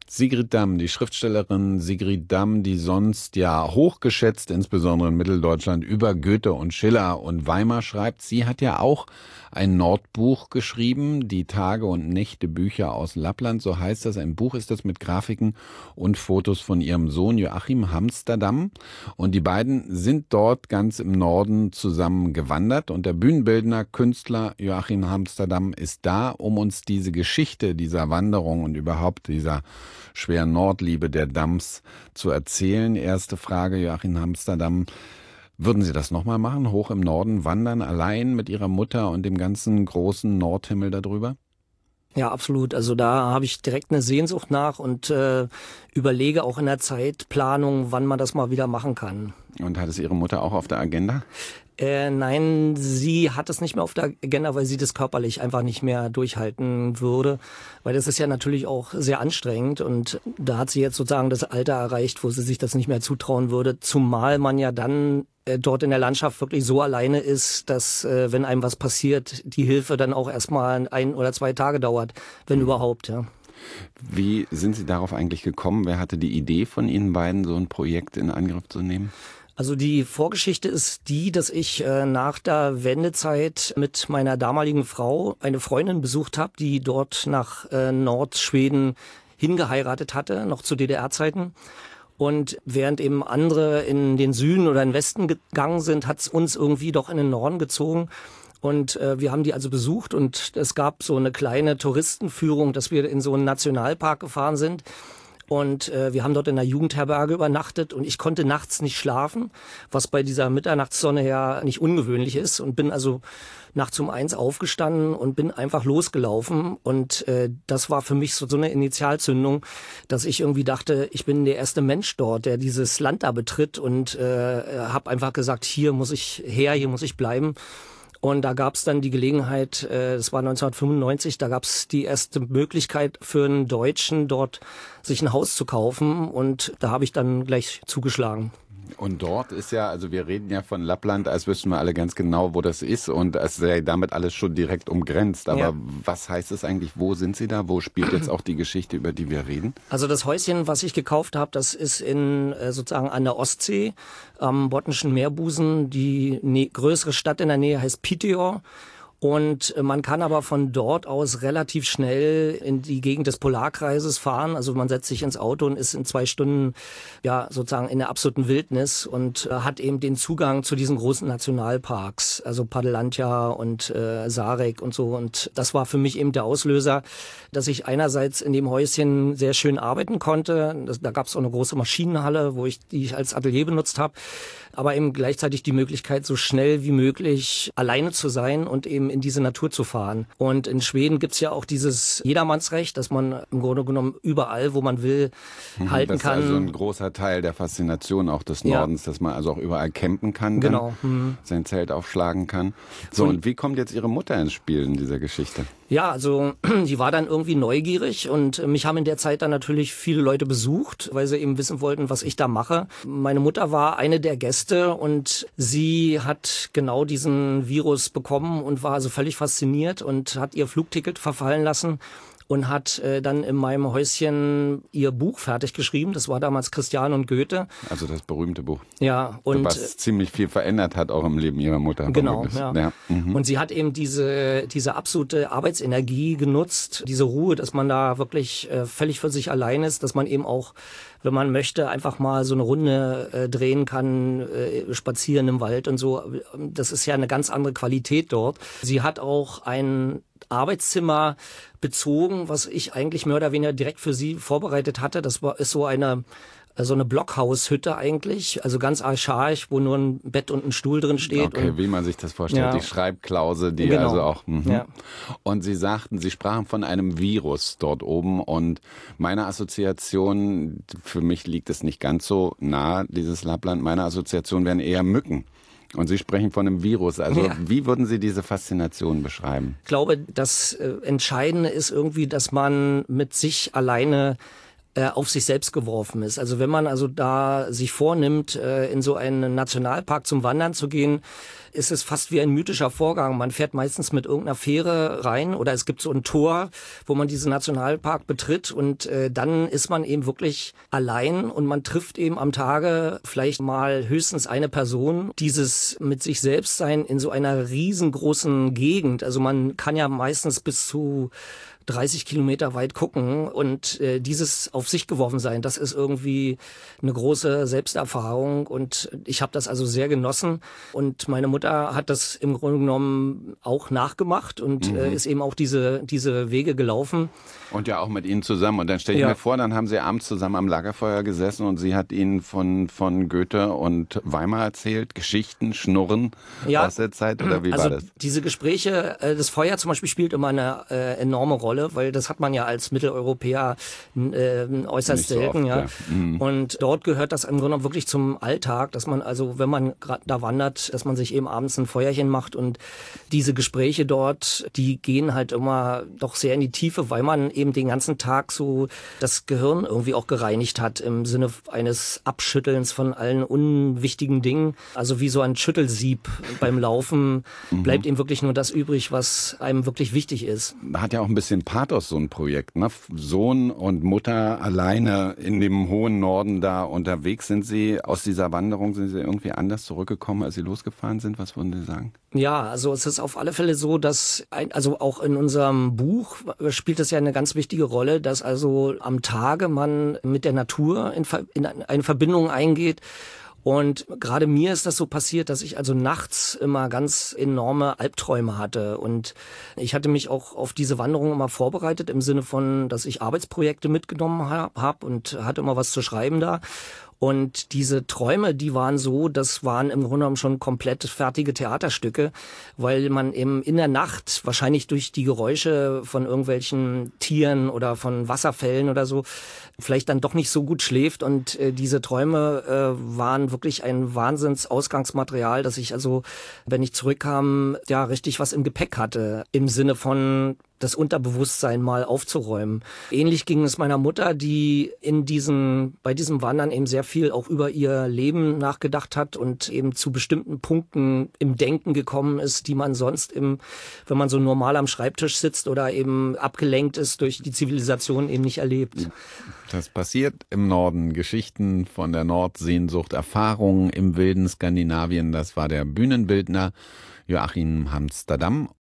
Sigrid Damm, die Schriftstellerin Sigrid Damm, die sonst ja hochgeschätzt, insbesondere in Mitteldeutschland, über Goethe und Schiller und Weimar schreibt. Sie hat ja auch ein Nordbuch geschrieben, die Tage und Nächte Bücher aus Lappland, so heißt das. Ein Buch ist das mit Grafiken und Fotos von ihrem Sohn Joachim Hamsterdamm. Und die beiden sind dort ganz im Norden zusammen gewandert. Und der Bühnenbildner, Künstler Joachim Hamsterdamm ist da, um uns diese Geschichte dieser Wanderung und überhaupt dieser schweren Nordliebe der Damms zu erzählen. Erste Frage, Joachim Hamsterdamm. Würden Sie das nochmal machen? Hoch im Norden wandern, allein mit Ihrer Mutter und dem ganzen großen Nordhimmel darüber? Ja, absolut. Also da habe ich direkt eine Sehnsucht nach und überlege auch in der Zeitplanung, wann man das mal wieder machen kann. Und hat es Ihre Mutter auch auf der Agenda? Nein, sie hat es nicht mehr auf der Agenda, weil sie das körperlich einfach nicht mehr durchhalten würde. Weil das ist ja natürlich auch sehr anstrengend und da hat sie jetzt sozusagen das Alter erreicht, wo sie sich das nicht mehr zutrauen würde. Zumal man ja dann dort in der Landschaft wirklich so alleine ist, dass wenn einem was passiert, die Hilfe dann auch erstmal 1 oder 2 Tage dauert, wenn überhaupt, ja. Wie sind Sie darauf eigentlich gekommen? Wer hatte die Idee von Ihnen beiden, so ein Projekt in Angriff zu nehmen? Also die Vorgeschichte ist die, dass ich nach der Wendezeit mit meiner damaligen Frau eine Freundin besucht habe, die dort nach Nordschweden hingeheiratet hatte, noch zu DDR-Zeiten. Und während eben andere in den Süden oder in den Westen gegangen sind, hat es uns irgendwie doch in den Norden gezogen. Und wir haben die also besucht und es gab so eine kleine Touristenführung, dass wir in so einen Nationalpark gefahren sind. Und wir haben dort in einer Jugendherberge übernachtet und ich konnte nachts nicht schlafen, was bei dieser Mitternachtssonne ja nicht ungewöhnlich ist. Und bin also nachts um 1 aufgestanden und bin einfach losgelaufen. Und das war für mich so eine Initialzündung, dass ich irgendwie dachte, ich bin der erste Mensch dort, der dieses Land da betritt. Und habe einfach gesagt, hier muss ich her, hier muss ich bleiben. Und da gab es dann die Gelegenheit, das war 1995, da gab es die erste Möglichkeit für einen Deutschen dort sich ein Haus zu kaufen und da habe ich dann gleich zugeschlagen. Und dort ist ja, also wir reden ja von Lappland, als wüssten wir alle ganz genau, wo das ist und es ist ja damit alles schon direkt umgrenzt. Aber ja. Was heißt es eigentlich, wo sind Sie da? Wo spielt jetzt auch die Geschichte, über die wir reden? Also das Häuschen, was ich gekauft habe, das ist in sozusagen an der Ostsee, am Botnischen Meerbusen. Die größere Stadt in der Nähe heißt Piteå. Und man kann aber von dort aus relativ schnell in die Gegend des Polarkreises fahren. Also man setzt sich ins Auto und ist in 2 Stunden ja sozusagen in der absoluten Wildnis und hat eben den Zugang zu diesen großen Nationalparks, also Paddelantja und Sarek und so. Und das war für mich eben der Auslöser, dass ich einerseits in dem Häuschen sehr schön arbeiten konnte. Da gab es auch eine große Maschinenhalle, die ich als Atelier benutzt habe. Aber eben gleichzeitig die Möglichkeit, so schnell wie möglich alleine zu sein und eben in diese Natur zu fahren. Und in Schweden gibt's ja auch dieses Jedermannsrecht, dass man im Grunde genommen überall, wo man will, halten kann. Das ist also ein großer Teil der Faszination auch des Nordens, dass man also auch überall campen kann, genau. Sein Zelt aufschlagen kann. So, und wie kommt jetzt Ihre Mutter ins Spiel in dieser Geschichte? Ja, also die war dann irgendwie neugierig und mich haben in der Zeit dann natürlich viele Leute besucht, weil sie eben wissen wollten, was ich da mache. Meine Mutter war eine der Gäste und sie hat genau diesen Virus bekommen und war also völlig fasziniert und hat ihr Flugticket verfallen lassen und hat dann in meinem Häuschen ihr Buch fertig geschrieben. Das war damals Christian und Goethe. Also das berühmte Buch. Ja. Und was ziemlich viel verändert hat auch im Leben ihrer Mutter. Genau, ja. Und sie hat eben diese absolute Arbeitsenergie genutzt, diese Ruhe, dass man da wirklich völlig für sich allein ist, dass man eben auch, wenn man möchte, einfach mal so eine Runde drehen kann, spazieren im Wald und so. Das ist ja eine ganz andere Qualität dort. Sie hat auch ein Arbeitszimmer bezogen, was ich eigentlich mehr oder weniger direkt für sie vorbereitet hatte. Ist so eine Blockhaushütte eigentlich, also ganz archaisch, wo nur ein Bett und ein Stuhl drin steht. Okay, wie man sich das vorstellt, die Schreibklause, die genau. Also auch... Ja. Und Sie sprachen von einem Virus dort oben und meine Assoziation, für mich liegt es nicht ganz so nah, dieses Lappland, meine Assoziation wären eher Mücken. Und Sie sprechen von einem Virus. Also Wie würden Sie diese Faszination beschreiben? Ich glaube, das Entscheidende ist irgendwie, dass man mit sich alleine auf sich selbst geworfen ist. Also wenn man also da sich vornimmt, in so einen Nationalpark zum Wandern zu gehen, ist es fast wie ein mythischer Vorgang. Man fährt meistens mit irgendeiner Fähre rein oder es gibt so ein Tor, wo man diesen Nationalpark betritt und dann ist man eben wirklich allein und man trifft eben am Tage vielleicht mal höchstens eine Person. Dieses mit sich selbst sein in so einer riesengroßen Gegend. Also man kann ja meistens bis zu 30 Kilometer weit gucken und dieses auf sich geworfen sein, das ist irgendwie eine große Selbsterfahrung und ich habe das also sehr genossen und meine Mutter hat das im Grunde genommen auch nachgemacht und ist eben auch diese Wege gelaufen. Und ja auch mit Ihnen zusammen. Und dann stelle ich mir vor, dann haben Sie abends zusammen am Lagerfeuer gesessen und sie hat Ihnen von Goethe und Weimar erzählt, Geschichten, Schnurren aus der Zeit, oder wie war das? Diese Gespräche, das Feuer zum Beispiel spielt immer eine enorme Rolle, weil das hat man ja als Mitteleuropäer äußerst selten. So oft, ja. Und dort gehört das im Grunde genommen wirklich zum Alltag, dass man also, wenn man gerade da wandert, dass man sich eben abends ein Feuerchen macht und diese Gespräche dort, die gehen halt immer doch sehr in die Tiefe, weil man eben den ganzen Tag so das Gehirn irgendwie auch gereinigt hat im Sinne eines Abschüttelns von allen unwichtigen Dingen. Also wie so ein Schüttelsieb beim Laufen bleibt eben wirklich nur das übrig, was einem wirklich wichtig ist. Hat ja auch ein bisschen Pathos, so ein Projekt, ne? Sohn und Mutter alleine in dem hohen Norden da unterwegs. Sind Sie aus dieser Wanderung, sind Sie irgendwie anders zurückgekommen, als Sie losgefahren sind? Was würden Sie sagen? Ja, also es ist auf alle Fälle so, dass, also auch in unserem Buch spielt es ja eine ganz wichtige Rolle, dass also am Tage man mit der Natur in eine Verbindung eingeht. Und gerade mir ist das so passiert, dass ich also nachts immer ganz enorme Albträume hatte. Und ich hatte mich auch auf diese Wanderung immer vorbereitet im Sinne von, dass ich Arbeitsprojekte mitgenommen habe und hatte immer was zu schreiben da. Und diese Träume, die waren so, das waren im Grunde genommen schon komplett fertige Theaterstücke, weil man eben in der Nacht, wahrscheinlich durch die Geräusche von irgendwelchen Tieren oder von Wasserfällen oder so, vielleicht dann doch nicht so gut schläft. Und diese Träume waren wirklich ein Wahnsinnsausgangsmaterial, dass ich also, wenn ich zurückkam, ja richtig was im Gepäck hatte, im Sinne von das Unterbewusstsein mal aufzuräumen. Ähnlich ging es meiner Mutter, die bei diesem Wandern eben sehr viel auch über ihr Leben nachgedacht hat und eben zu bestimmten Punkten im Denken gekommen ist, die man sonst wenn man so normal am Schreibtisch sitzt oder eben abgelenkt ist durch die Zivilisation, eben nicht erlebt. Das passiert im Norden. Geschichten von der Nordsehnsucht, Erfahrungen im wilden Skandinavien. Das war der Bühnenbildner Joachim Amsterdam.